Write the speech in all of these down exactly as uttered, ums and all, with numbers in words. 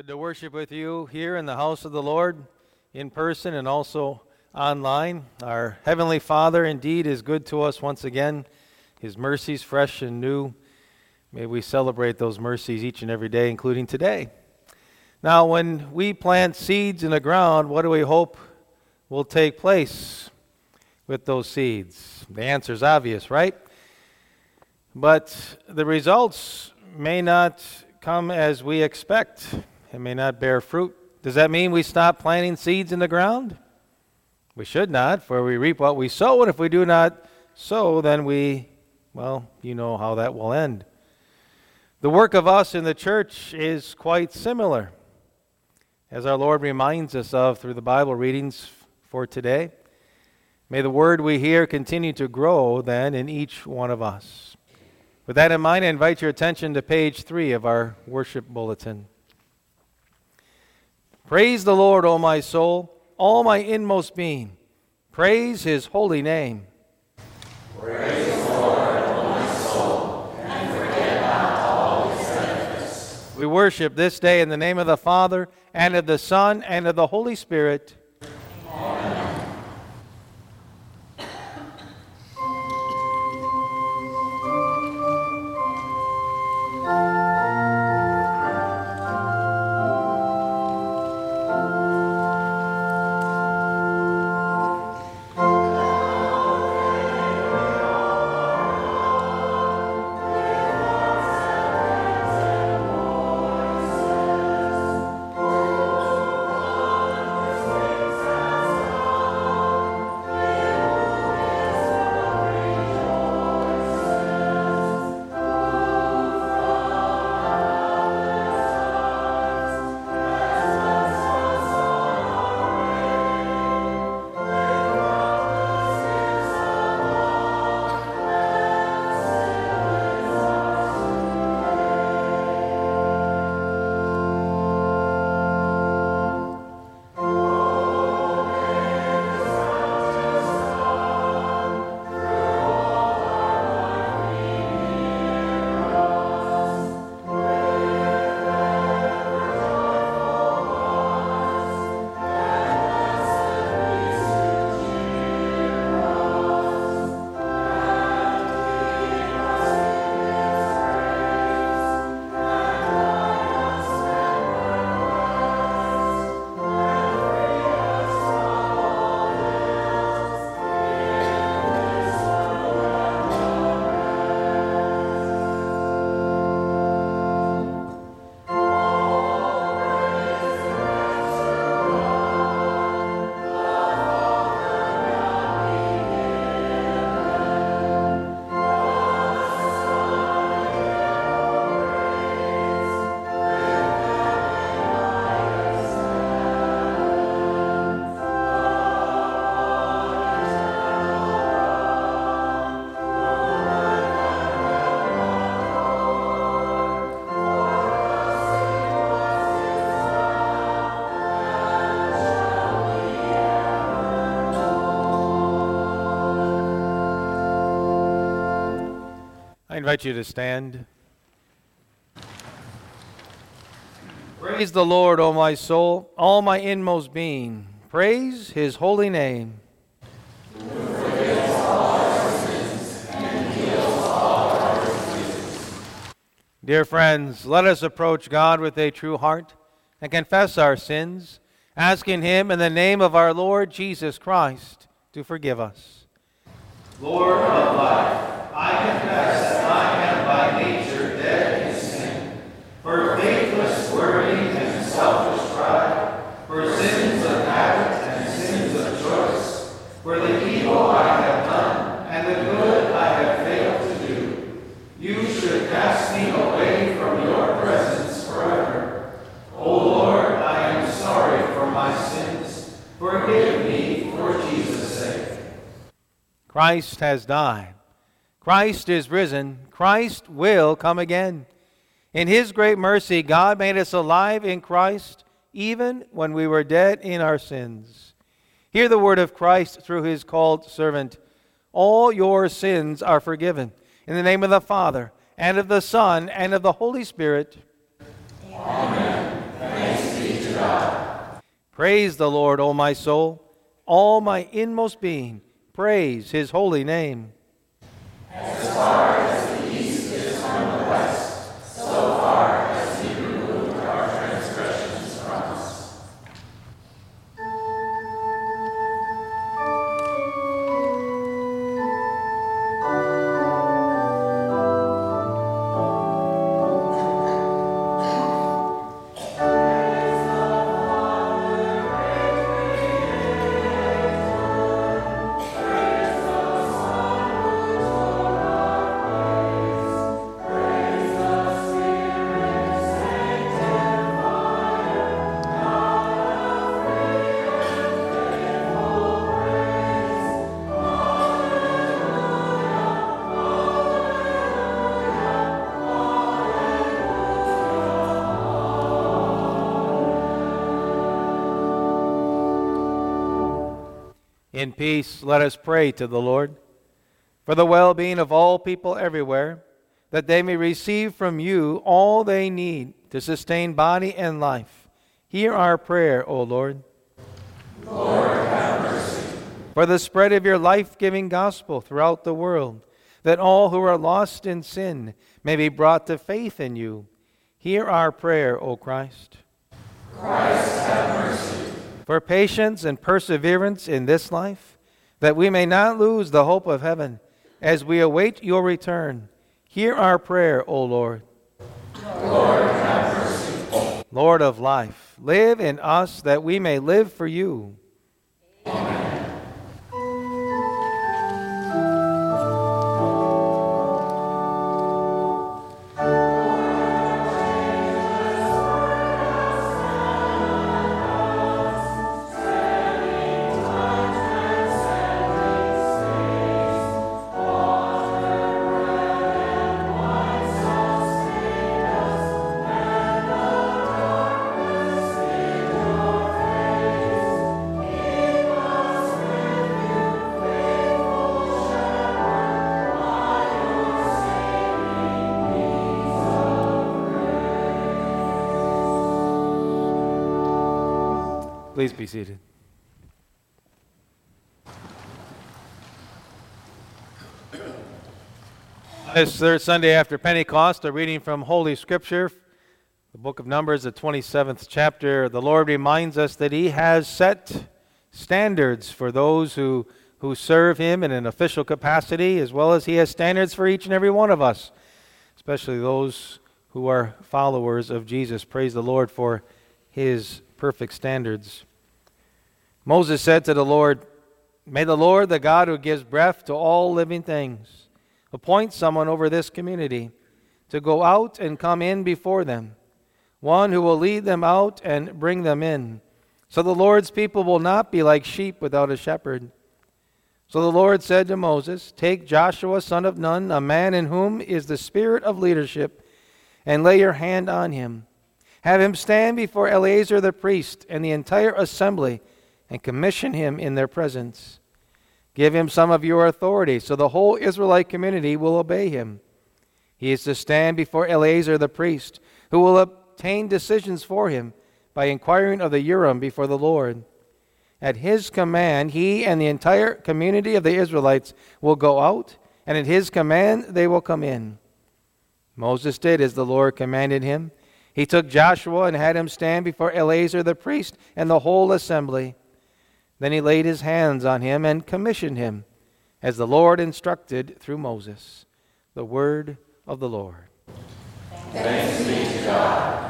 Good to worship with you here in the house of the Lord, in person and also online. Our Heavenly Father indeed is good to us once again. His mercies fresh and new. May we celebrate those mercies each and every day, including today. Now, when we plant seeds in the ground, what do we hope will take place with those seeds? The answer is obvious, right? But the results may not come as we expect. It may not bear fruit. Does that mean we stop planting seeds in the ground? We should not, for we reap what we sow, and if we do not sow, then we, well, you know how that will end. The work of us in the church is quite similar, as our Lord reminds us of through the Bible readings for today. May the word we hear continue to grow then in each one of us. With that in mind, I invite your attention to page three of our worship bulletin. Praise the Lord, O my soul, all my inmost being. Praise His holy name. Praise the Lord, O my soul, and forget not all His benefits. We worship this day in the name of the Father, and of the Son, and of the Holy Spirit. Amen. I invite you to stand. Praise the Lord, O my soul, all my inmost being. Praise His holy name. Who forgives all our sins and heals all our diseases. Dear friends, let us approach God with a true heart and confess our sins, asking Him in the name of our Lord Jesus Christ to forgive us. Lord of life, I confess that I am by nature dead in sin, for faithless wording and selfish pride, for sins of habit and sins of choice, for the evil I have done and the good I have failed to do. You should cast me away from your presence forever. O Lord, I am sorry for my sins. Forgive me for Jesus' sake. Christ has died. Christ is risen. Christ will come again. In His great mercy, God made us alive in Christ, even when we were dead in our sins. Hear the word of Christ through His called servant. All your sins are forgiven. In the name of the Father, and of the Son, and of the Holy Spirit. Amen. Thanks God. Praise the Lord, O my soul. All my inmost being, praise his holy name. As far as the east is from the west, so far has he removed our transgressions from us. In peace, let us pray to the Lord for the well-being of all people everywhere, that they may receive from you all they need to sustain body and life. Hear our prayer, O Lord. Lord, have mercy. For the spread of your life-giving gospel throughout the world, that all who are lost in sin may be brought to faith in you. Hear our prayer, O Christ. Christ, have mercy. For patience and perseverance in this life, that we may not lose the hope of heaven as we await your return. Hear our prayer, O Lord. Lord, have mercy. Lord of life, live in us that we may live for you. Amen. Please be seated. This third Sunday after Pentecost, a reading from Holy Scripture, the book of Numbers, the twenty-seventh chapter. The Lord reminds us that He has set standards for those who, who serve Him in an official capacity, as well as He has standards for each and every one of us, especially those who are followers of Jesus. Praise the Lord for His perfect standards. Moses said to the Lord, "May the Lord, the God who gives breath to all living things, appoint someone over this community to go out and come in before them, one who will lead them out and bring them in. So the Lord's people will not be like sheep without a shepherd." So the Lord said to Moses, "Take Joshua son of Nun, a man in whom is the spirit of leadership, and lay your hand on him. Have him stand before Eleazar the priest and the entire assembly, and commission him in their presence. Give him some of your authority, so the whole Israelite community will obey him. He is to stand before Eleazar the priest, who will obtain decisions for him by inquiring of the Urim before the Lord. At his command, he and the entire community of the Israelites will go out, and at his command they will come in." Moses did as the Lord commanded him. He took Joshua and had him stand before Eleazar the priest and the whole assembly. Then he laid his hands on him and commissioned him, as the Lord instructed through Moses. The word of the Lord. Thanks be to God.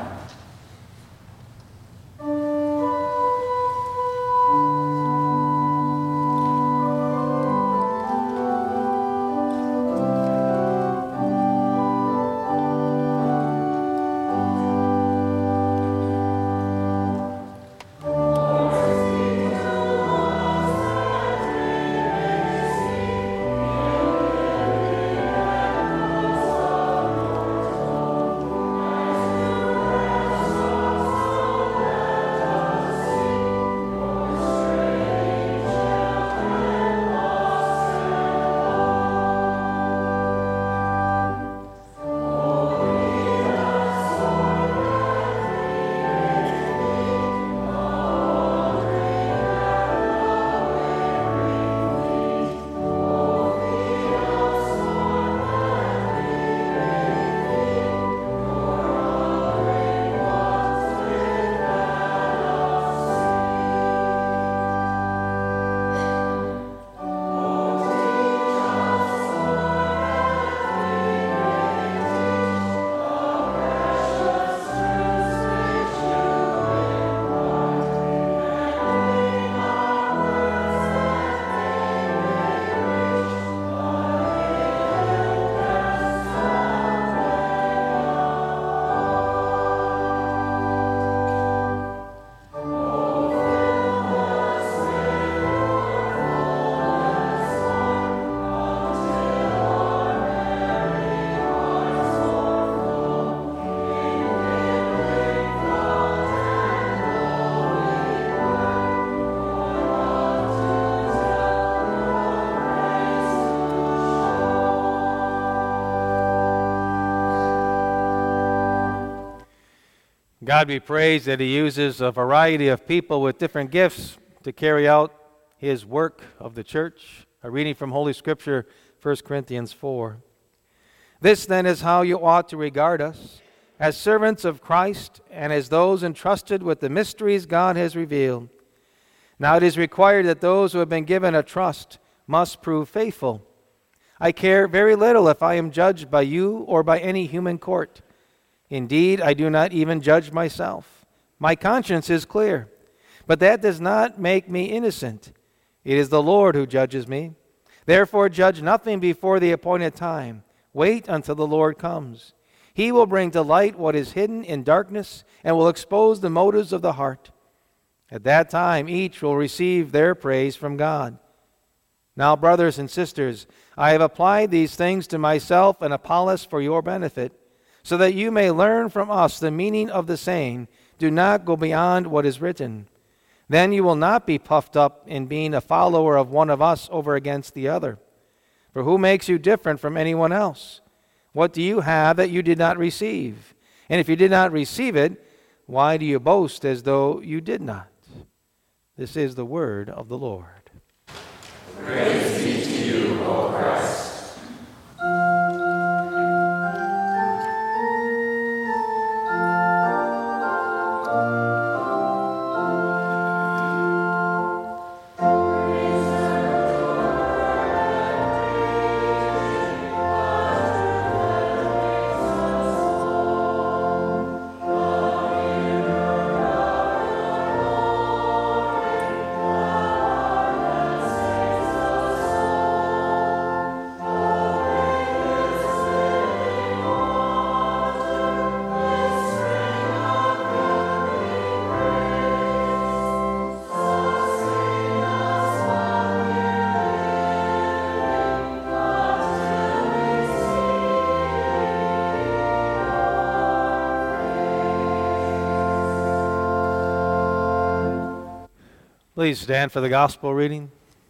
God be praised that He uses a variety of people with different gifts to carry out His work of the church. A reading from Holy Scripture, First Corinthians four. This then is how you ought to regard us, as servants of Christ and as those entrusted with the mysteries God has revealed. Now it is required that those who have been given a trust must prove faithful. I care very little if I am judged by you or by any human court. Indeed, I do not even judge myself. My conscience is clear, but that does not make me innocent. It is the Lord who judges me. Therefore, judge nothing before the appointed time. Wait until the Lord comes. He will bring to light what is hidden in darkness and will expose the motives of the heart. At that time, each will receive their praise from God. Now, brothers and sisters, I have applied these things to myself and Apollos for your benefit, so that you may learn from us the meaning of the saying, do not go beyond what is written. Then you will not be puffed up in being a follower of one of us over against the other. For who makes you different from anyone else? What do you have that you did not receive? And if you did not receive it, why do you boast as though you did not? This is the word of the Lord. Praise be to you, O Christ. Please stand for the gospel reading.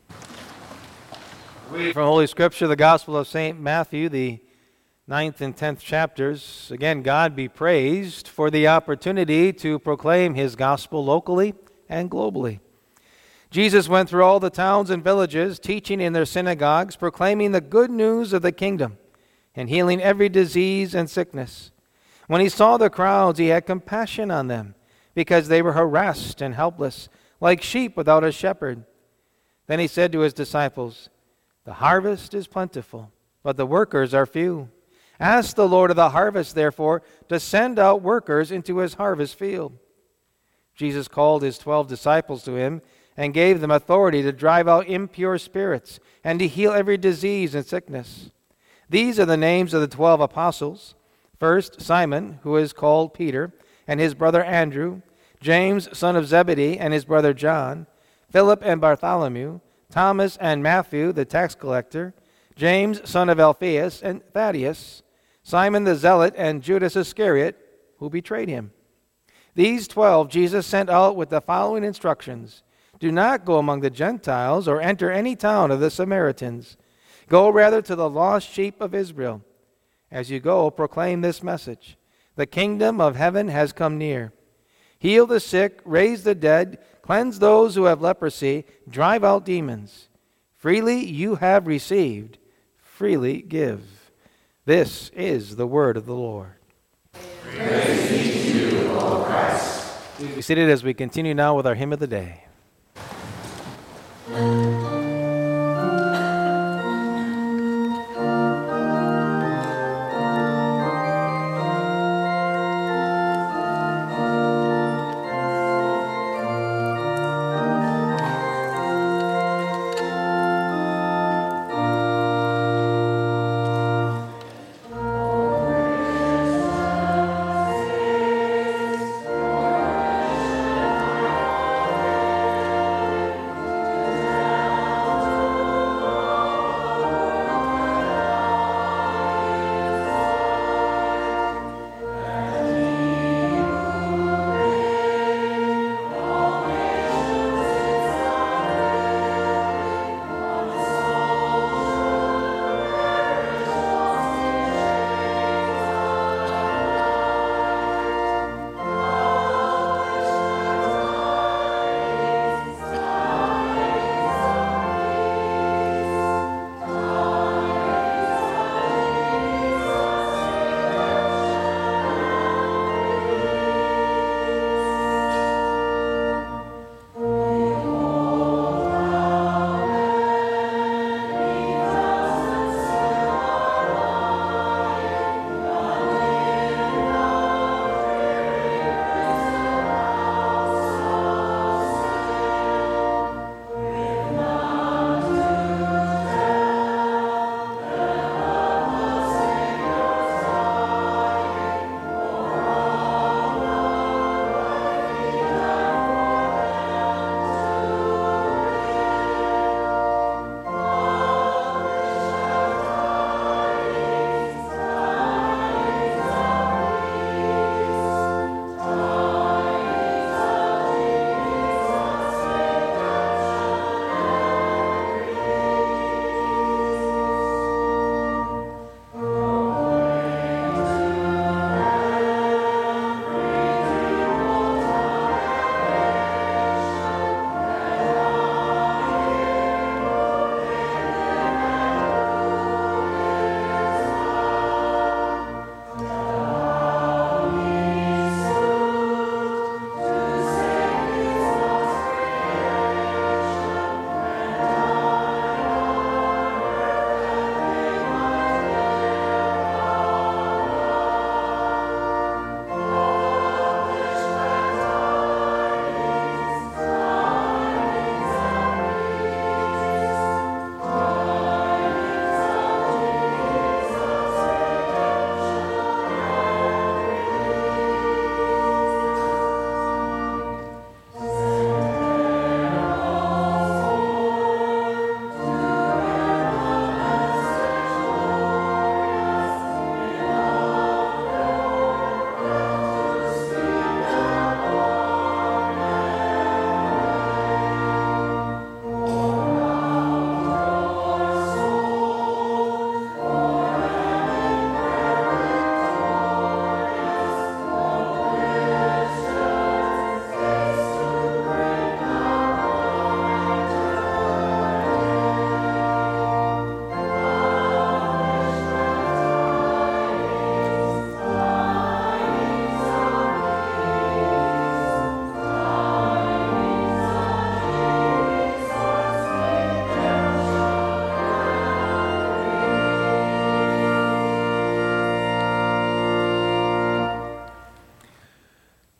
Reading from Holy Scripture, the Gospel of Saint Matthew, the ninth and tenth chapters. Again, God be praised for the opportunity to proclaim His gospel locally and globally. Jesus went through all the towns and villages, teaching in their synagogues, proclaiming the good news of the kingdom, and healing every disease and sickness. When He saw the crowds, He had compassion on them, because they were harassed and helpless, like sheep without a shepherd. Then He said to His disciples, the harvest is plentiful, but the workers are few. Ask the Lord of the harvest, therefore, to send out workers into His harvest field. Jesus called His twelve disciples to Him and gave them authority to drive out impure spirits and to heal every disease and sickness. These are the names of the twelve apostles. First, Simon, who is called Peter, and his brother Andrew, James, son of Zebedee, and his brother John, Philip and Bartholomew, Thomas and Matthew, the tax collector, James, son of Alphaeus, and Thaddeus, Simon the Zealot, and Judas Iscariot, who betrayed Him. These twelve Jesus sent out with the following instructions. Do not go among the Gentiles or enter any town of the Samaritans. Go rather to the lost sheep of Israel. As you go, proclaim this message. The kingdom of heaven has come near. Heal the sick, raise the dead, cleanse those who have leprosy, drive out demons. Freely you have received, freely give. This is the word of the Lord. Praise be to you, O Christ. Be seated as we continue now with our hymn of the day.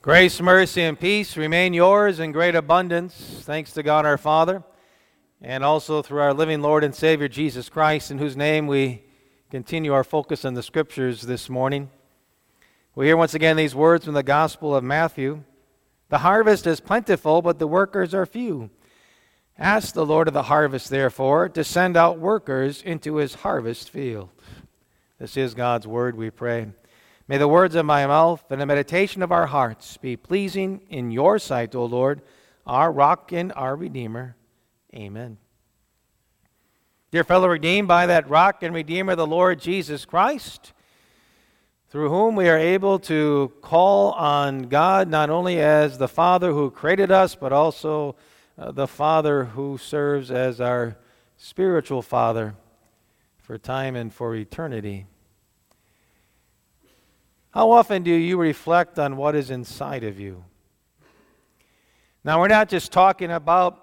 Grace, mercy, and peace remain yours in great abundance, thanks to God our Father, and also through our living Lord and Savior Jesus Christ, in whose name we continue our focus on the Scriptures this morning. We hear once again these words from the Gospel of Matthew. The harvest is plentiful, but the workers are few. Ask the Lord of the harvest, therefore, to send out workers into his harvest field. This is God's word, we pray. May the words of my mouth and the meditation of our hearts be pleasing in your sight, O Lord, our rock and our Redeemer. Amen. Dear fellow redeemed by that rock and Redeemer, the Lord Jesus Christ, through whom we are able to call on God not only as the Father who created us, but also uh, the Father who serves as our spiritual Father for time and for eternity. How often do you reflect on what is inside of you? Now, we're not just talking about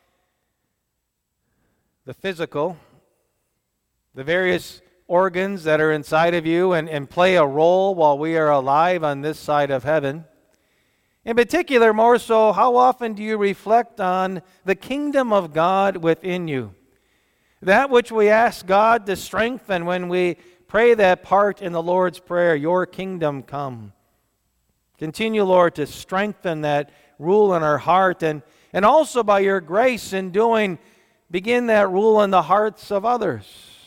the physical, the various organs that are inside of you and, and play a role while we are alive on this side of heaven. In particular, more so, how often do you reflect on the kingdom of God within you? That which we ask God to strengthen when we pray that part in the Lord's Prayer, your kingdom come. Continue, Lord, to strengthen that rule in our heart, and, and also by your grace in doing, begin that rule in the hearts of others.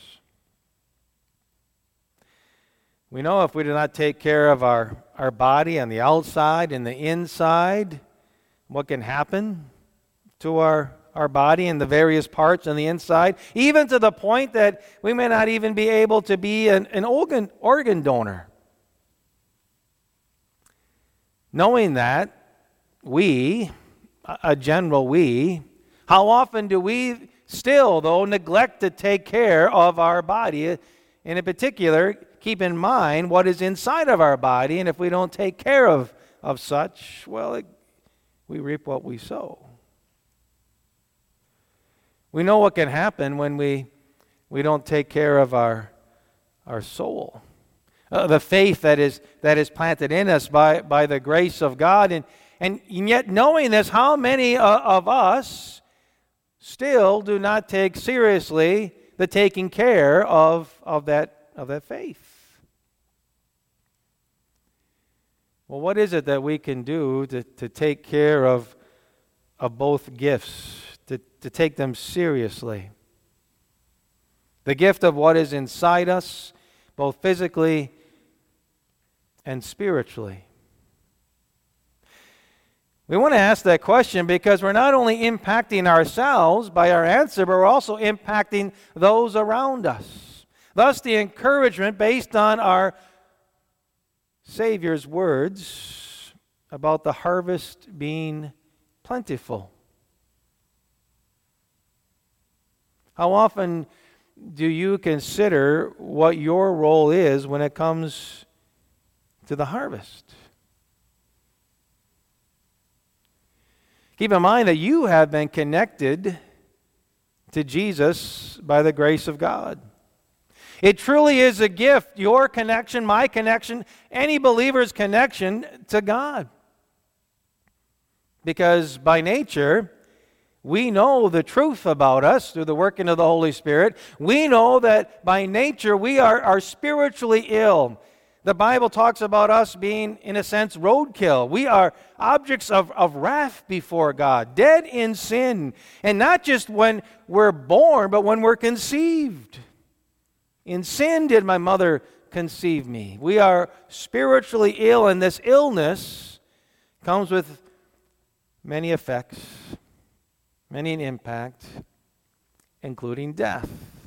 We know if we do not take care of our, our body on the outside and the inside, what can happen to our our body and the various parts on the inside, even to the point that we may not even be able to be an, an organ, organ donor. Knowing that, we, a general we, how often do we still, though, neglect to take care of our body, and in particular, keep in mind what is inside of our body, and if we don't take care of, of such, well, it, we reap what we sow. We know what can happen when we we don't take care of our our soul, uh, the faith that is that is planted in us by, by the grace of God, and and yet knowing this, how many uh, of us still do not take seriously the taking care of of that of that faith? Well, what is it that we can do to, to take care of of both gifts? To, to take them seriously. The gift of what is inside us, both physically and spiritually. We want to ask that question because we're not only impacting ourselves by our answer, but we're also impacting those around us. Thus, the encouragement based on our Savior's words about the harvest being plentiful. How often do you consider what your role is when it comes to the harvest? Keep in mind that you have been connected to Jesus by the grace of God. It truly is a gift, your connection, my connection, any believer's connection to God. Because by nature, we know the truth about us through the working of the Holy Spirit. We know that by nature we are, are spiritually ill. The Bible talks about us being, in a sense, roadkill. We are objects of, of wrath before God, dead in sin. And not just when we're born, but when we're conceived. In sin did my mother conceive me. We are spiritually ill, and this illness comes with many effects. Many an impact, including death.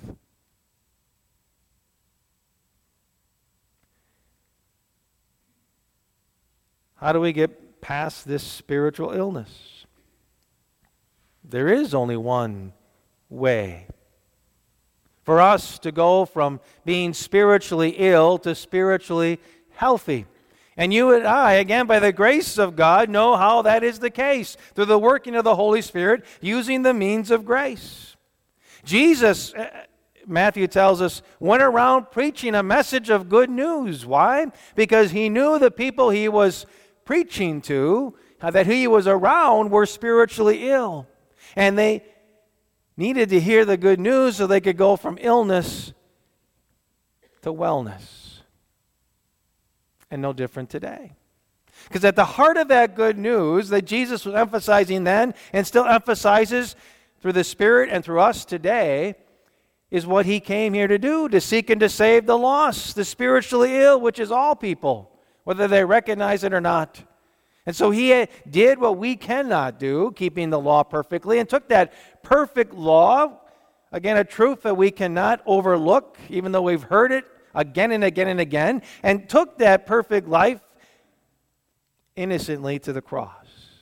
How do we get past this spiritual illness? There is only one way. For us to go from being spiritually ill to spiritually healthy. And you and I, again, by the grace of God, know how that is the case through the working of the Holy Spirit, using the means of grace. Jesus, Matthew tells us, went around preaching a message of good news. Why? Because he knew the people he was preaching to, uh, that he was around, were spiritually ill. And they needed to hear the good news so they could go from illness to wellness. And no different today. Because at the heart of that good news that Jesus was emphasizing then and still emphasizes through the Spirit and through us today is what he came here to do, to seek and to save the lost, the spiritually ill, which is all people, whether they recognize it or not. And so he did what we cannot do, keeping the law perfectly, and took that perfect law, again, a truth that we cannot overlook, even though we've heard it again and again and again, and took that perfect life innocently to the cross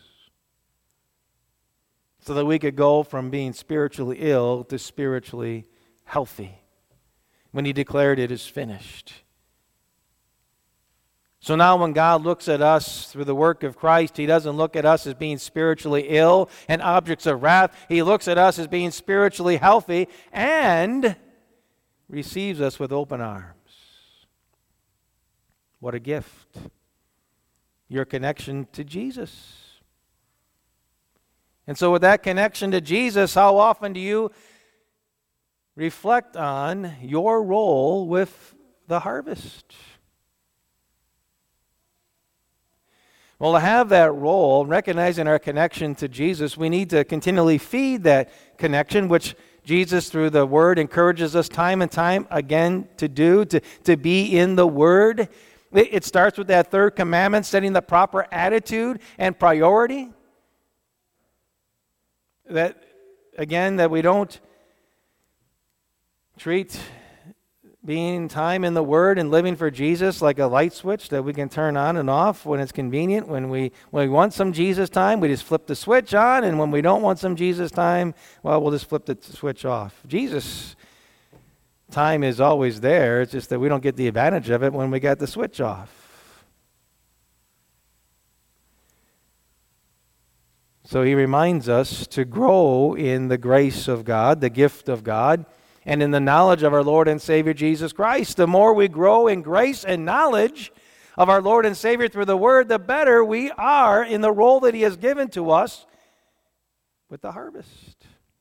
so that we could go from being spiritually ill to spiritually healthy when he declared it is finished. So now when God looks at us through the work of Christ, he doesn't look at us as being spiritually ill and objects of wrath. He looks at us as being spiritually healthy and receives us with open arms. What a gift. Your connection to Jesus. And so with that connection to Jesus, how often do you reflect on your role with the harvest? Well, to have that role, recognizing our connection to Jesus, we need to continually feed that connection, which Jesus, through the Word, encourages us time and time again to do, to, to be in the Word. It, it starts with that third commandment, setting the proper attitude and priority. That, again, that we don't treat being time in the Word and living for Jesus like a light switch that we can turn on and off when it's convenient. When we when we want some Jesus time, we just flip the switch on, and when we don't want some Jesus time, well, we'll just flip the switch off. Jesus time is always there. It's just that we don't get the advantage of it when we got the switch off. So he reminds us to grow in the grace of God, the gift of God, and in the knowledge of our Lord and Savior Jesus Christ. The more we grow in grace and knowledge of our Lord and Savior through the Word, the better we are in the role that he has given to us with the harvest.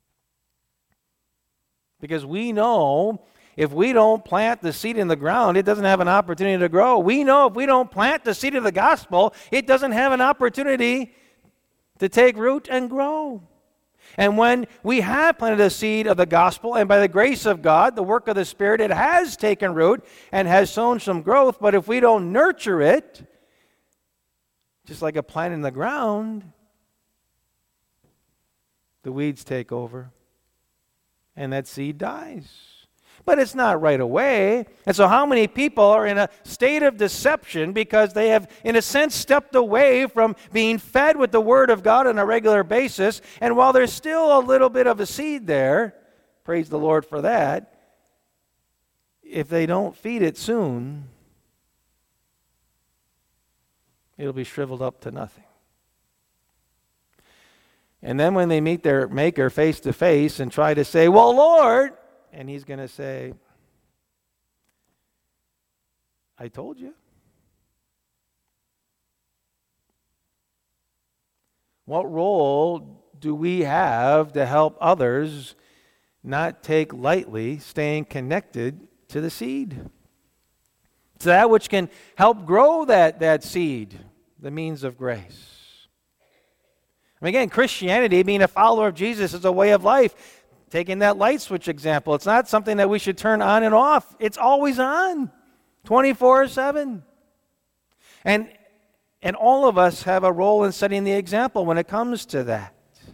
Because we know if we don't plant the seed in the ground, it doesn't have an opportunity to grow. We know if we don't plant the seed of the gospel, it doesn't have an opportunity to take root and grow. And when we have planted a seed of the gospel, and by the grace of God, the work of the Spirit, it has taken root and has sown some growth, but if we don't nurture it, just like a plant in the ground, the weeds take over, and that seed dies. But it's not right away. And so how many people are in a state of deception because they have, in a sense, stepped away from being fed with the Word of God on a regular basis, and while there's still a little bit of a seed there, praise the Lord for that, if they don't feed it soon, it'll be shriveled up to nothing. And then when they meet their Maker face to face and try to say, well, Lord, and he's going to say, I told you. What role do we have to help others not take lightly staying connected to the seed? It's that which can help grow that, that seed, the means of grace. I mean, again, Christianity, being a follower of Jesus, is a way of life. Taking that light switch example, it's not something that we should turn on and off. It's always on, twenty-four seven. And, and all of us have a role in setting the example when it comes to that.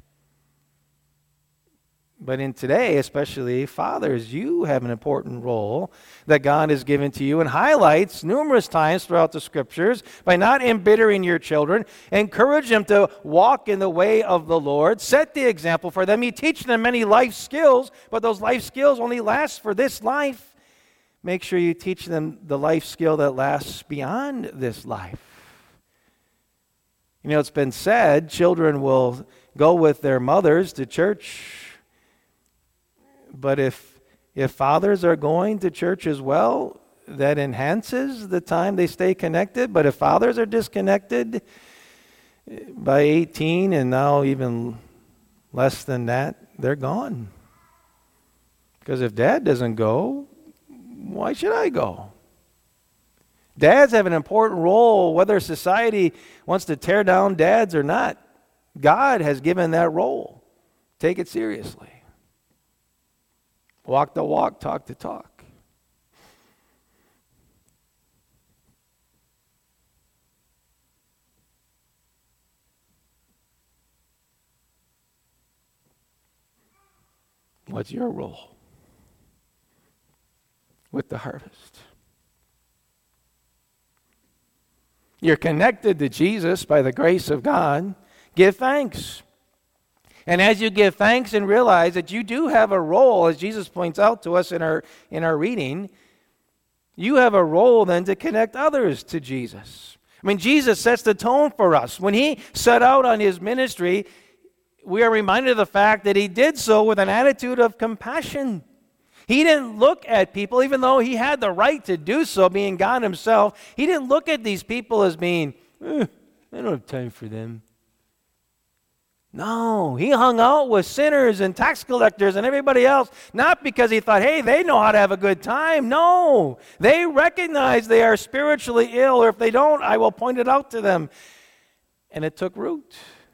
But in today, especially fathers, you have an important role that God has given to you and highlights numerous times throughout the Scriptures by not embittering your children. Encourage them to walk in the way of the Lord. Set the example for them. You teach them many life skills, but those life skills only last for this life. Make sure you teach them the life skill that lasts beyond this life. You know, it's been said, children will go with their mothers to church. But if if fathers are going to church as well, that enhances the time they stay connected. But if fathers are disconnected by eighteen and now even less than that, they're gone. Because if dad doesn't go, why should I go? Dads have an important role, whether society wants to tear down dads or not. God has given that role. Take it seriously. Walk the walk, talk the talk. What's your role with the harvest? You're connected to Jesus by the grace of God. Give thanks. And as you give thanks and realize that you do have a role, as Jesus points out to us in our, in our reading, you have a role then to connect others to Jesus. I mean, Jesus sets the tone for us. When he set out on his ministry, we are reminded of the fact that he did so with an attitude of compassion. He didn't look at people, even though he had the right to do so, being God himself. He didn't look at these people as being, eh, I don't have time for them. No, he hung out with sinners and tax collectors and everybody else, not because he thought, hey, they know how to have a good time. No, they recognize they are spiritually ill, or if they don't, I will point it out to them. And it took root.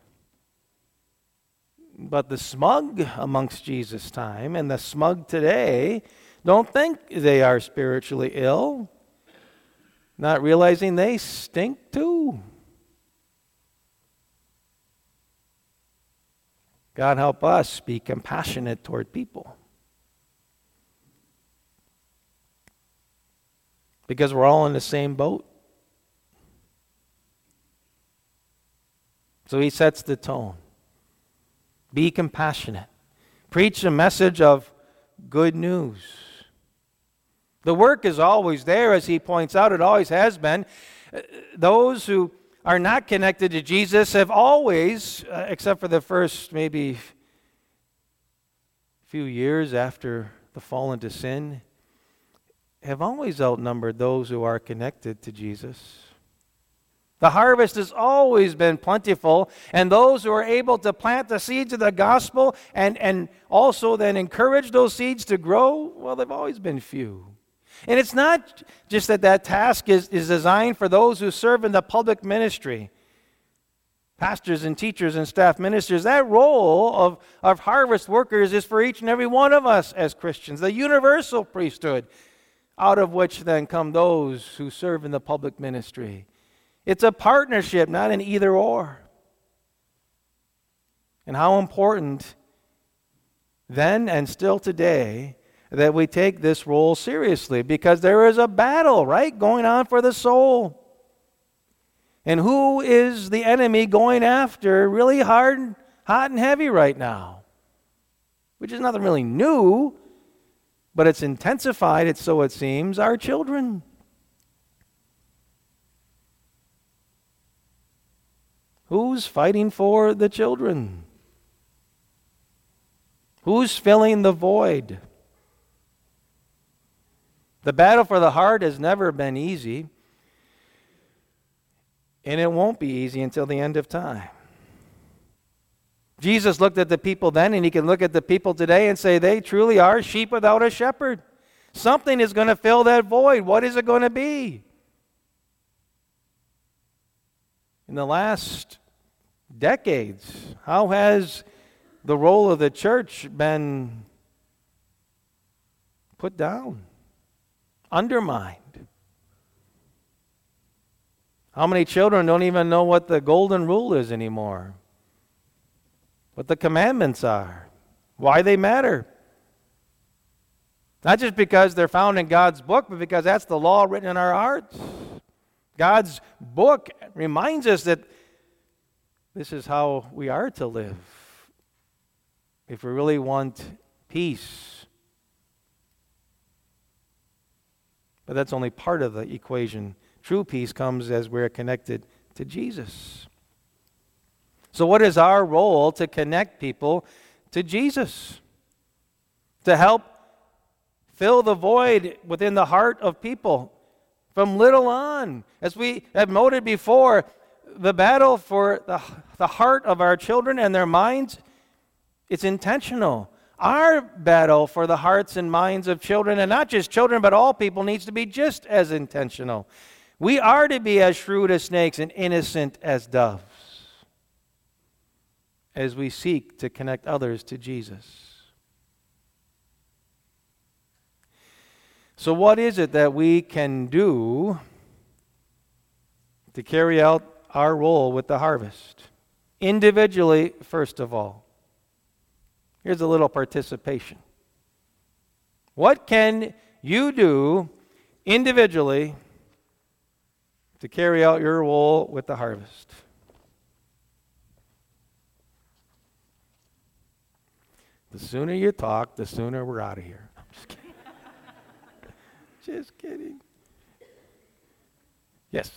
But the smug amongst Jesus' time and the smug today don't think they are spiritually ill, not realizing they stink too. God help us be compassionate toward people. Because we're all in the same boat. So he sets the tone. Be compassionate. Preach a message of good news. The work is always there, as he points out. It always has been. Those who are not connected to Jesus have always, uh, except for the first maybe few years after the fall into sin, have always outnumbered those who are connected to Jesus. The harvest has always been plentiful, and those who are able to plant the seeds of the gospel and, and also then encourage those seeds to grow, well, they've always been few. And it's not just that that task is, is designed for those who serve in the public ministry, pastors and teachers and staff ministers. That role of, of harvest workers is for each and every one of us as Christians, the universal priesthood, out of which then come those who serve in the public ministry. It's a partnership, not an either or. And how important then and still today that we take this role seriously, because there is a battle, right, going on for the soul. And who is the enemy going after really hard, hot and heavy right now? Which is nothing really new, but it's intensified, it's so it seems, our children. Who's fighting for the children? Who's filling the void? The battle for the heart has never been easy, and it won't be easy until the end of time. Jesus looked at the people then, and he can look at the people today and say they truly are sheep without a shepherd. Something is going to fill that void. What is it going to be? In the last decades, how has the role of the church been put down, undermined? How many children don't even know what the golden rule is anymore? What the commandments are? Why they matter? Not just because they're found in God's book, but because that's the law written in our hearts. God's book reminds us that this is how we are to live if we really want peace. But that's only part of the equation. True peace comes as we're connected to Jesus. So what is our role to connect people to Jesus? To help fill the void within the heart of people from little on. As we have noted before, the battle for the, the heart of our children and their minds, it's intentional. Our battle for the hearts and minds of children, and not just children, but all people, needs to be just as intentional. We are to be as shrewd as snakes and innocent as doves as we seek to connect others to Jesus. So what is it that we can do to carry out our role with the harvest? Individually, first of all. Here's a little participation. What can you do individually to carry out your role with the harvest? The sooner you talk, the sooner we're out of here. I'm just kidding. Just kidding. Yes.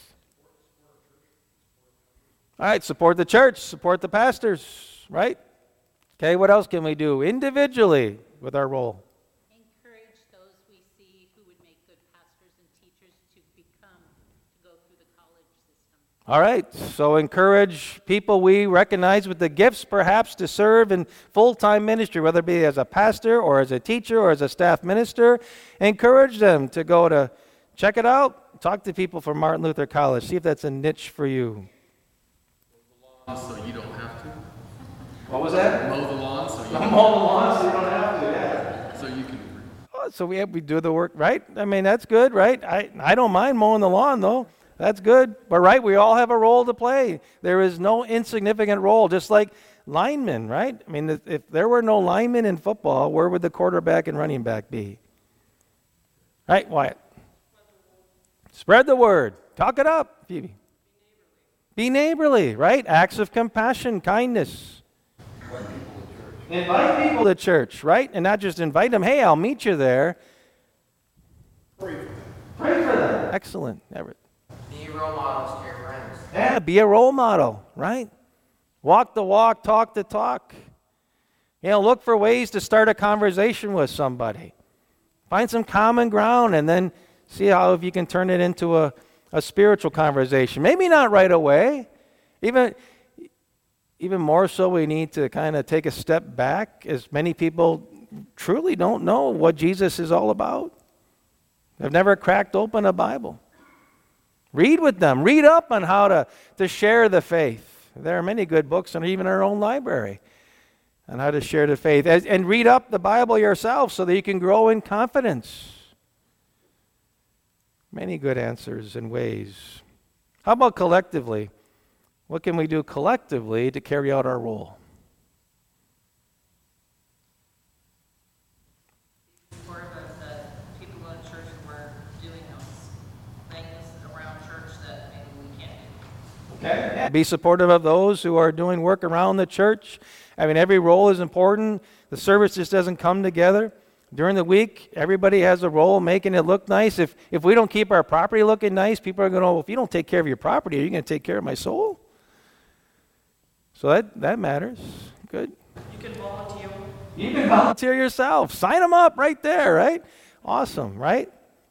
All right, support the church, support the pastors, right? Okay, what else can we do individually with our role? Encourage those we see who would make good pastors and teachers to become, to go through the college system. All right, so encourage people we recognize with the gifts perhaps to serve in full-time ministry, whether it be as a pastor or as a teacher or as a staff minister. Encourage them to go to check it out, talk to people from Martin Luther College, see if that's a niche for you. So you don't have to. What was that? Mow the lawn so you Mow don't, the lawn so you don't have to, yeah. so you can. Oh, so we have, we do the work, right? I mean, that's good, right? I, I don't mind mowing the lawn, though. That's good. But, right, we all have a role to play. There is no insignificant role, just like linemen, right? I mean, if there were no linemen in football, where would the quarterback and running back be? Right, Wyatt? Spread the word. Talk it up, Phoebe. Be neighborly, right? Acts of compassion, kindness. Invite people to church, right? And not just invite them, hey, I'll meet you there. Pray for them. Pray for them. Excellent. Everett. Be role models to your friends. Yeah, be a role model, right? Walk the walk, talk the talk. You know, look for ways to start a conversation with somebody. Find some common ground and then see how if you can turn it into a, a spiritual conversation. Maybe not right away. Even, even more so, we need to kind of take a step back, as many people truly don't know what Jesus is all about. They've never cracked open a Bible. Read with them. Read up on how to, to share the faith. There are many good books, and even our own library, on how to share the faith. And, and read up the Bible yourself so that you can grow in confidence. Many good answers and ways. How about collectively? What can we do collectively to carry out our role? Supportive of the people in church who are doing those things around church that maybe we can't do. Okay. Be supportive of those who are doing work around the church. I mean, every role is important. The service just doesn't come together. During the week, everybody has a role making it look nice. If if we don't keep our property looking nice, people are going to, well, if you don't take care of your property, are you going to take care of my soul? So that, that matters. Good. You can volunteer. You can volunteer yourself. Sign them up right there, right? Awesome, right?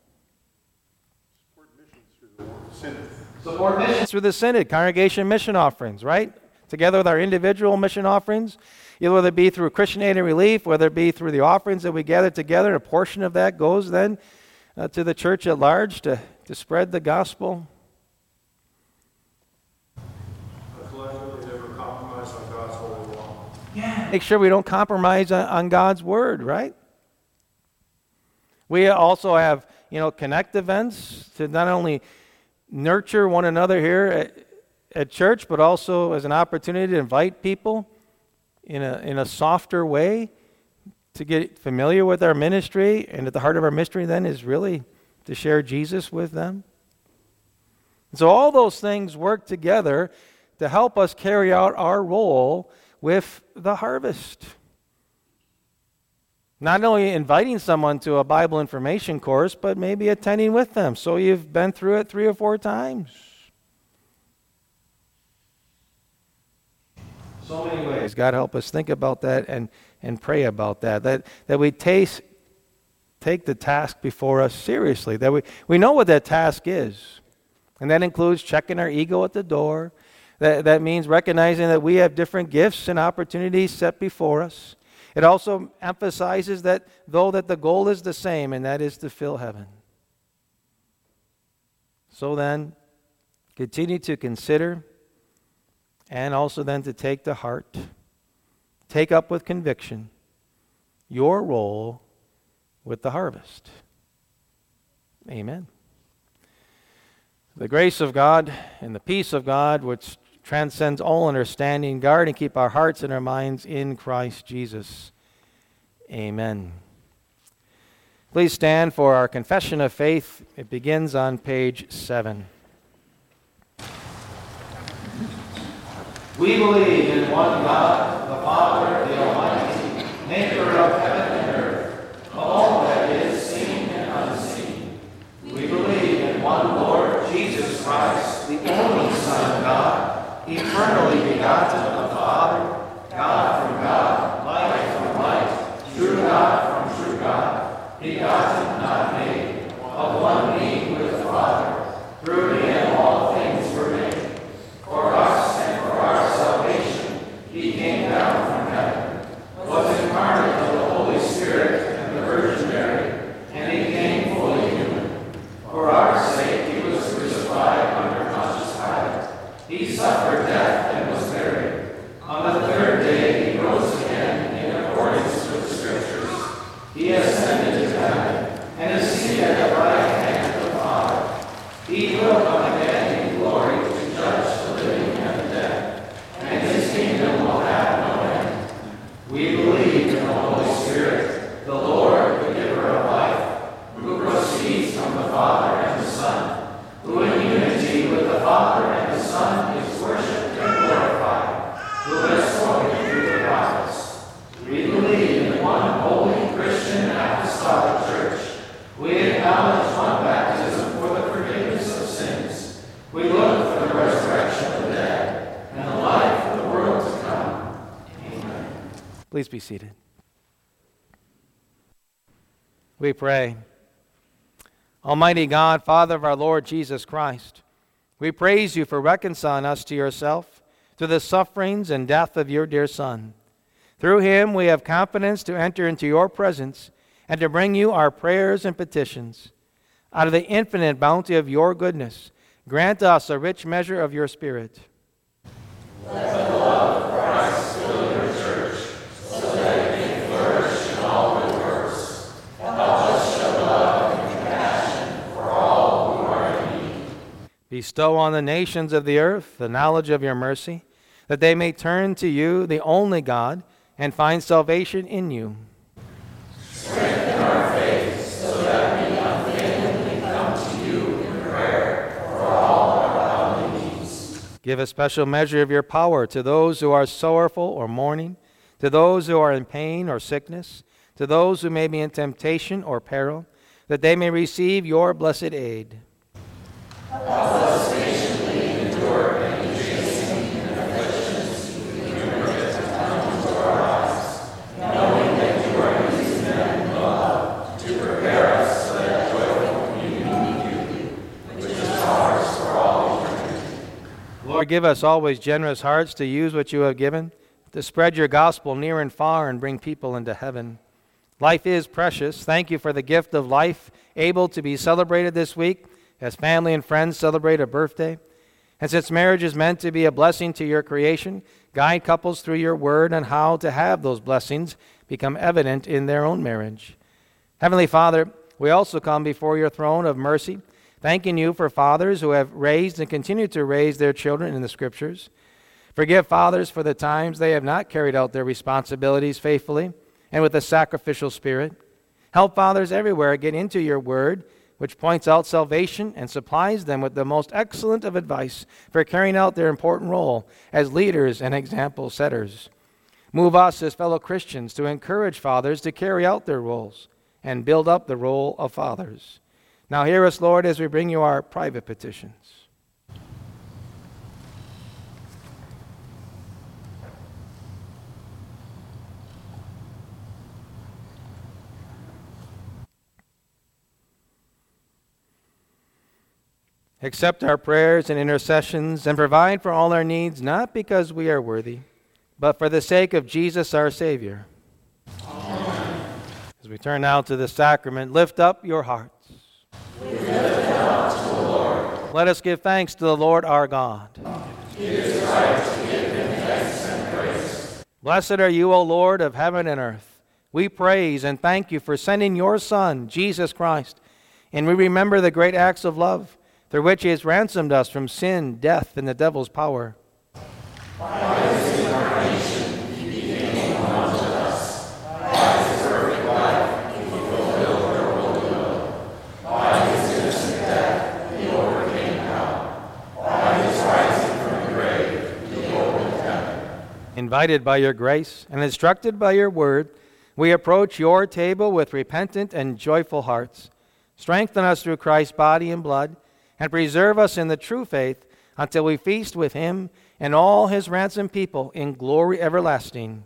Support missions through the Synod, congregation mission offerings, right? Together with our individual mission offerings, either whether it be through Christian Aid and Relief, whether it be through the offerings that we gather together, a portion of that goes then uh, to the church at large to, to spread the gospel. Collectively, never compromise on God's holy law. Yeah. Make sure we don't compromise on, on God's word, right? We also have, you know, connect events to not only nurture one another here at, at church, but also as an opportunity to invite people in a in a softer way to get familiar with our ministry. And at the heart of our ministry then is really to share Jesus with them. So all those things work together to help us carry out our role with the harvest. Not only inviting someone to a Bible information course, but maybe attending with them. So you've been through it three or four times. So many ways. God help us think about that and, and pray about that. That that we taste take the task before us seriously, that we, we know what that task is. And that includes checking our ego at the door. That, that means recognizing that we have different gifts and opportunities set before us. It also emphasizes that though that the goal is the same, and that is to fill heaven. So then, continue to consider and also then to take to heart, take up with conviction your role with the harvest. Amen. The grace of God and the peace of God, which transcends all understanding, guard and keep our hearts and our minds in Christ Jesus. Amen. Please stand for our confession of faith. It begins on page seven. We believe in one God, the Father, the Almighty, maker of heaven and earth, of all that is seen and unseen. We believe in one Lord, Jesus Christ, the only Son of God, eternally begotten of the Father, God from God, light from light, true God from true God, begotten, not made, of one being with the Father. Through him all things were made. For us and for our salvation, he came down from heaven, was incarnate of the Holy Spirit and the Virgin Mary, and became fully human. For our sake he was crucified under Pontius Pilate. He suffered death and was buried. On the third day he rose again in accordance with the Scriptures. He ascended to heaven and is seated at the right hand of the Father. He will come again in glory to judge the living and the dead, and his kingdom will have no end. We believe in the Holy Spirit, the Lord, the giver of life, who proceeds from the Father and the Son, who in unity with the Father and the Son is worshipped and glorified, who has spoken through the prophets. We believe in one holy Christian apostolic church. We acknowledge one baptism for the forgiveness of sins. We look for the resurrection of the dead and the life of the world to come. Amen. Please be seated. We pray. Almighty God, Father of our Lord Jesus Christ, we praise you for reconciling us to yourself through the sufferings and death of your dear Son. Through him we have confidence to enter into your presence and to bring you our prayers and petitions. Out of the infinite bounty of your goodness, grant us a rich measure of your Spirit. Let the love of Christ fill your church, so that it may flourish in all good works. Help us show love and compassion for all who are in need. Bestow on the nations of the earth the knowledge of your mercy, that they may turn to you, the only God, and find salvation in you. Strengthen our faith so that we unfailingly come to you in prayer for all our bodily needs. Give a special measure of your power to those who are sorrowful or mourning, to those who are in pain or sickness, to those who may be in temptation or peril, that they may receive your blessed aid. Help us patiently endure any chastening and afflictions you permit to come into our lives, knowing that you are using them in love to prepare us for that joyful communion with you, which is ours for all eternity. Lord, give us always generous hearts to use what you have given, to spread your gospel near and far and bring people into heaven. Life is precious. Thank you for the gift of life, able to be celebrated this week as family and friends celebrate a birthday. And since marriage is meant to be a blessing to your creation, guide couples through your word on how to have those blessings become evident in their own marriage. Heavenly Father, we also come before your throne of mercy, thanking you for fathers who have raised and continue to raise their children in the Scriptures. Forgive fathers for the times they have not carried out their responsibilities faithfully and with a sacrificial spirit. Help fathers everywhere get into your word, which points out salvation and supplies them with the most excellent of advice for carrying out their important role as leaders and example setters. Move us as fellow Christians to encourage fathers to carry out their roles and build up the role of fathers. Now hear us, Lord, as we bring you our private petitions. Accept our prayers and intercessions and provide for all our needs, not because we are worthy, but for the sake of Jesus our Savior. Amen. As we turn now to the sacrament, lift up your hearts. We lift it up to the Lord. Let us give thanks to the Lord our God. It is right to give him thanks and praise. Blessed are you, O Lord of heaven and earth. We praise and thank you for sending your Son, Jesus Christ, and we remember the great acts of love through which he has ransomed us from sin, death, and the devil's power. By his incarnation, he became one with us. By his perfect life, he fulfilled our holy will. By his innocent death, he overcame hell. By his rising from the grave, he opened heaven. Invited by your grace and instructed by your word, we approach your table with repentant and joyful hearts. Strengthen us through Christ's body and blood, and preserve us in the true faith until we feast with him and all his ransomed people in glory everlasting.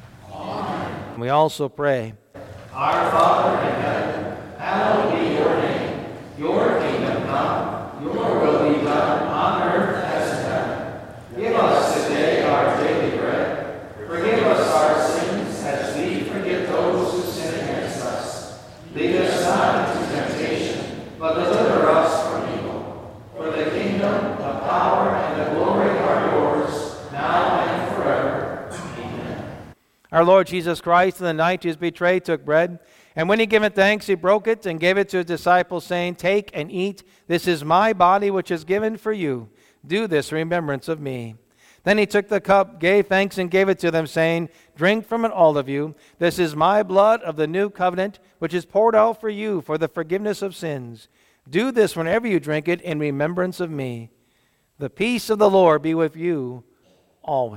Amen. And we also pray, Our Father in heaven, hallowed be your name. Your kingdom come, your will be done on earth as in heaven. Give us today our daily bread. Forgive us our sins as we forgive those who sin against us. Lead us not into temptation, but deliver us from evil. For the kingdom, the power, and the glory are yours, now and forever. Amen. our Lord Jesus Christ, in the night he was betrayed, took bread, and when he given thanks, he broke it and gave it to his disciples, saying, Take and eat. This is my body, which is given for you. Do this in remembrance of me. Then he took the cup, gave thanks, and gave it to them, saying, Drink from it, all of you. This is my blood of the new covenant, which is poured out for you for the forgiveness of sins. Do this whenever you drink it in remembrance of me. The peace of the Lord be with you always.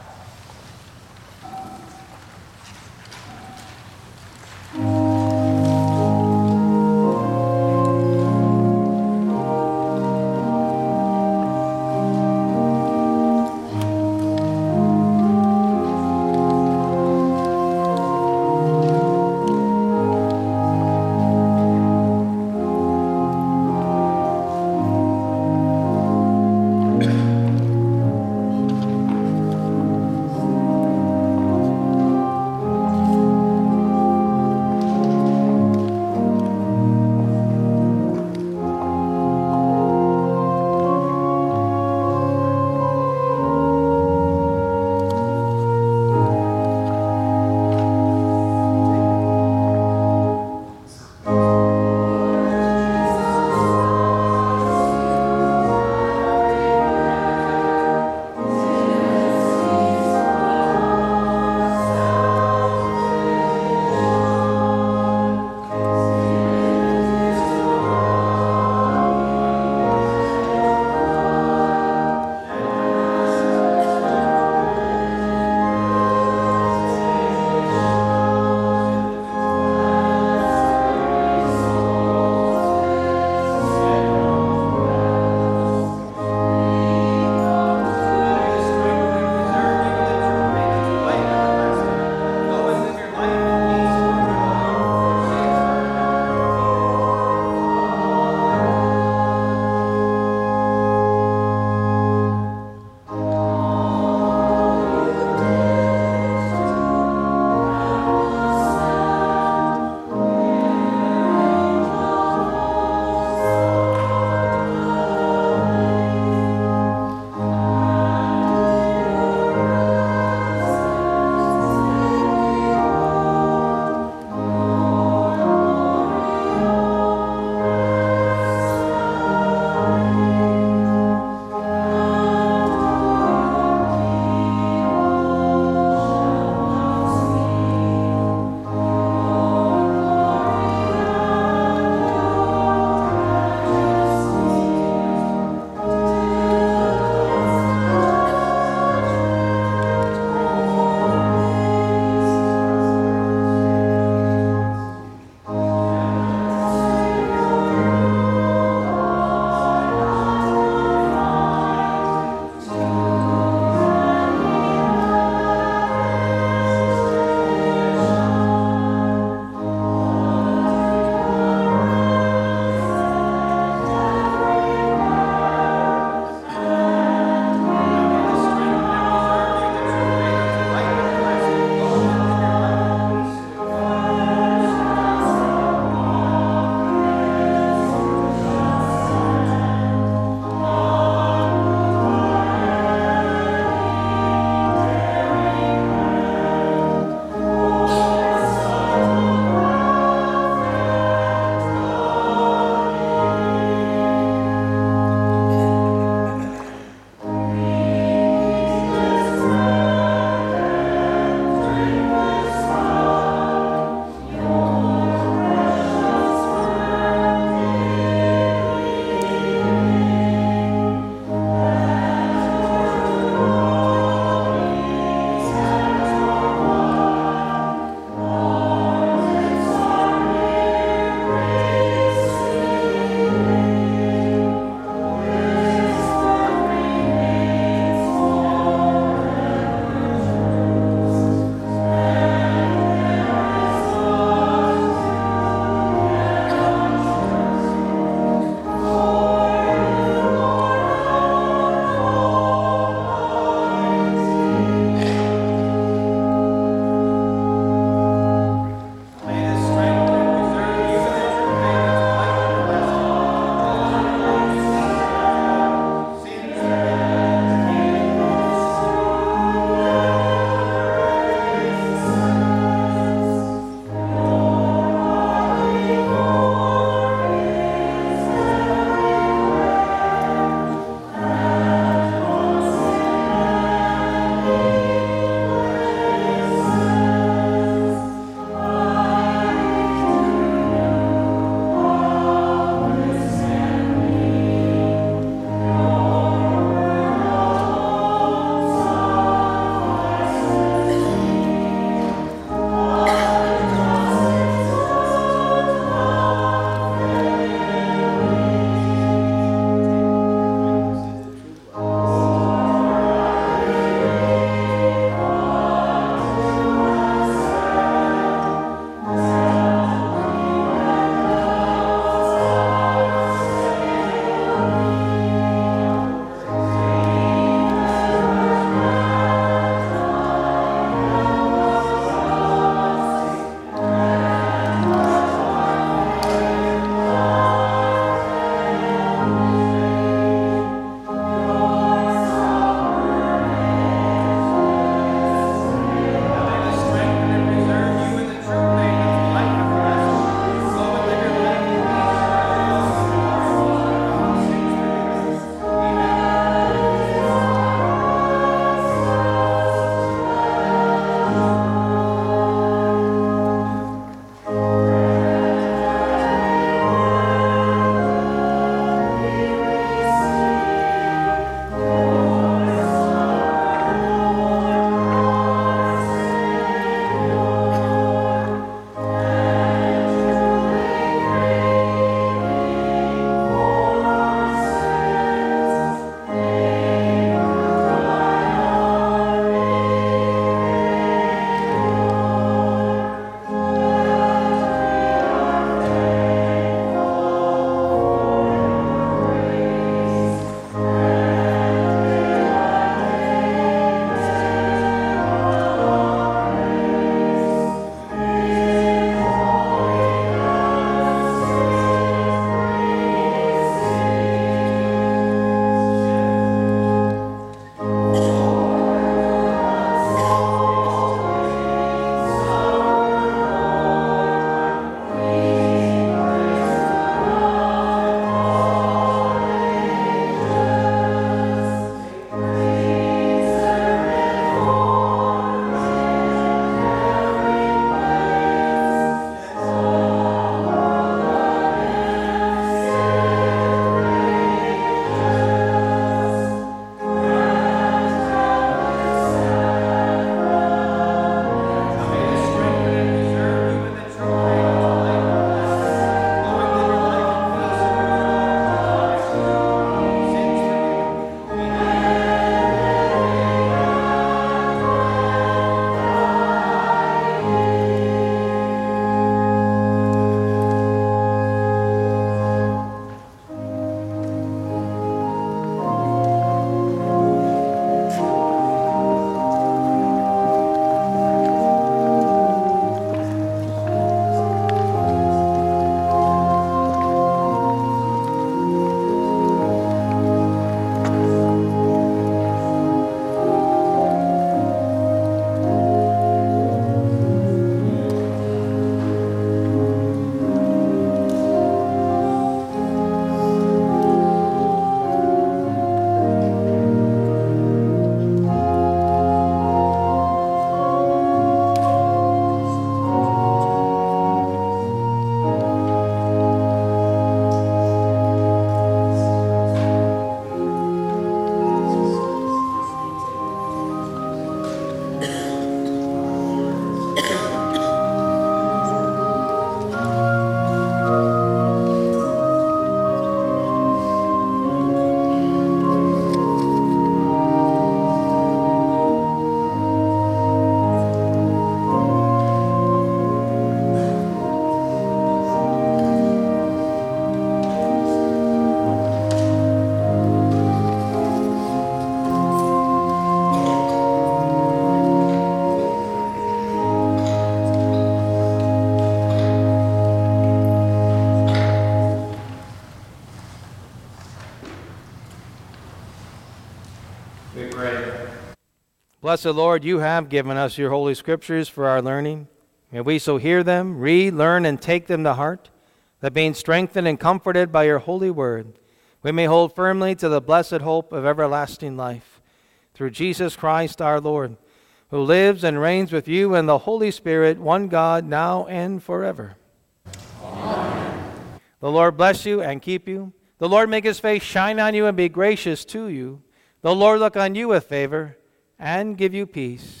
Blessed Lord, you have given us your holy scriptures for our learning. May we so hear them, read, learn, and take them to heart, that being strengthened and comforted by your holy word, we may hold firmly to the blessed hope of everlasting life. Through Jesus Christ our Lord, who lives and reigns with you and the Holy Spirit, one God, now and forever. Amen. The Lord bless you and keep you. The Lord make his face shine on you and be gracious to you. The Lord look on you with favor and give you peace.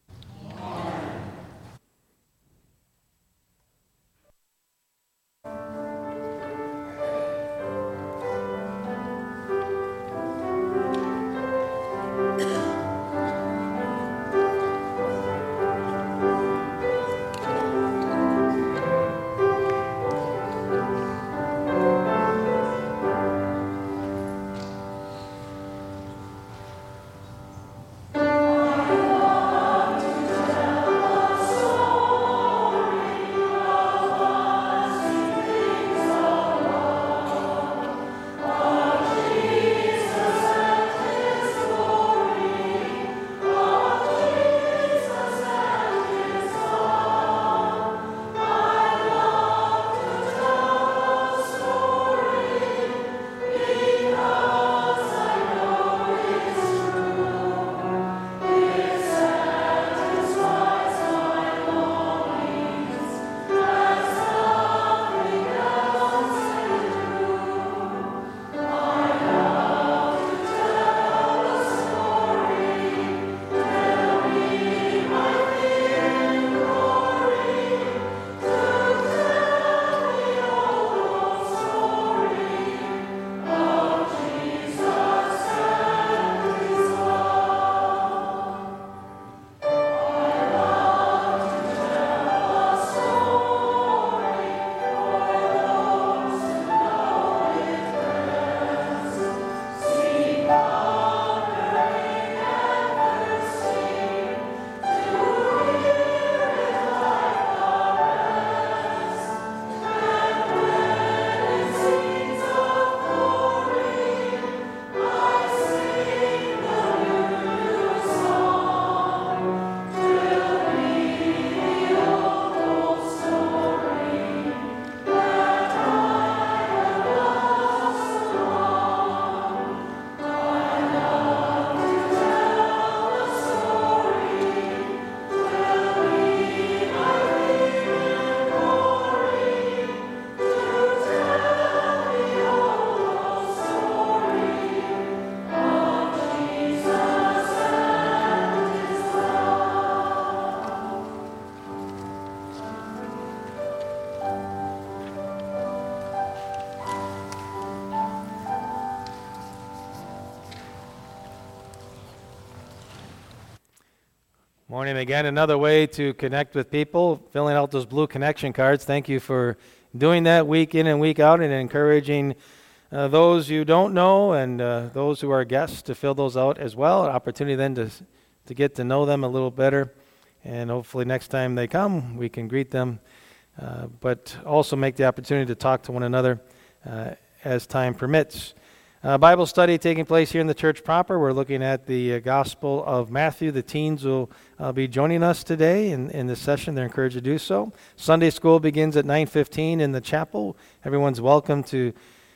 Morning again. Another way to connect with people, filling out those blue connection cards. Thank you for doing that week in and week out, and encouraging uh, those you don't know and uh, those who are guests to fill those out as well. An opportunity then to to get to know them a little better, and hopefully next time they come, we can greet them, uh, but also make the opportunity to talk to one another uh, as time permits. Uh, Bible study taking place here in the church proper. We're looking at the uh, Gospel of Matthew. The teens will uh, be joining us today in, in this session. They're encouraged to do so. Sunday school begins at nine fifteen in the chapel. Everyone's welcome to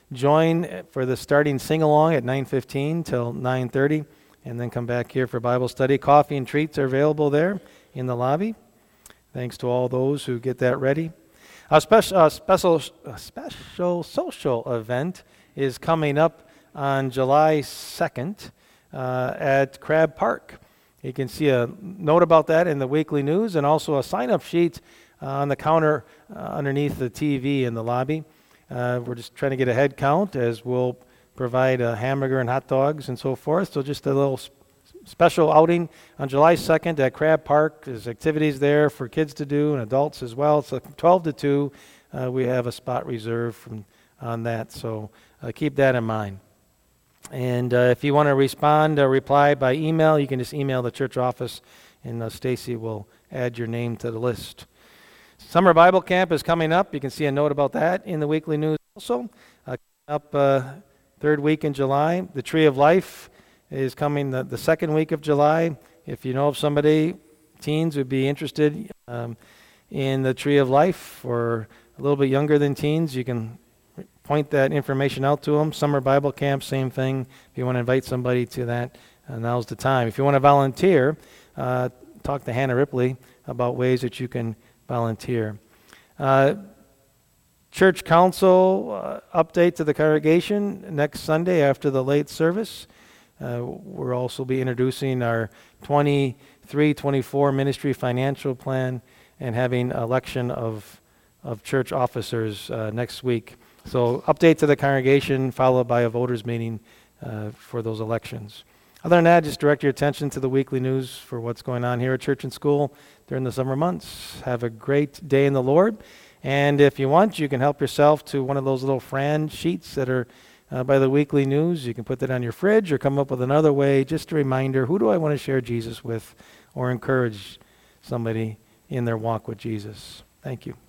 join for the starting sing-along at nine fifteen till nine thirty, and then come back here for Bible study. Coffee and treats are available there in the lobby. Thanks to all those who get that ready. A special, a special, a special social event is coming up on July second uh, at Crab Park. You can see a note about that in the weekly news, and also a sign-up sheet uh, on the counter uh, underneath the T V in the lobby. Uh, we're just trying to get a head count, as we'll provide a hamburger and hot dogs and so forth. So just a little sp- special outing on July second at Crab Park. There's activities there for kids to do and adults as well. So twelve to two, uh, we have a spot reserved from, on that. So uh, keep that in mind. And uh, if you want to respond or reply by email, you can just email the church office, and uh, Stacy will add your name to the list. Summer Bible Camp is coming up. You can see a note about that in the weekly news also. Uh, up uh, third week in July. The Tree of Life is coming the, the second week of July. if you know of somebody, teens would be interested um, in the Tree of Life, or a little bit younger than teens, you can point that information out to them. Summer Bible camp, same thing. If you want to invite somebody to that, uh, now's the time. If you want to volunteer, uh, talk to Hannah Ripley about ways that you can volunteer. Uh, church council uh, update to the congregation next Sunday after the late service. Uh, we'll also be introducing our twenty-three twenty-four ministry financial plan and having election of of church officers uh, next week. So update to the congregation followed by a voters meeting uh, for those elections. Other than that, just direct your attention to the weekly news for what's going on here at church and school during the summer months. Have a great day in the Lord. And if you want, you can help yourself to one of those little Fran sheets that are uh, by the weekly news. You can put that on your fridge or come up with another way. Just a reminder, who do I want to share Jesus with or encourage somebody in their walk with Jesus? Thank you.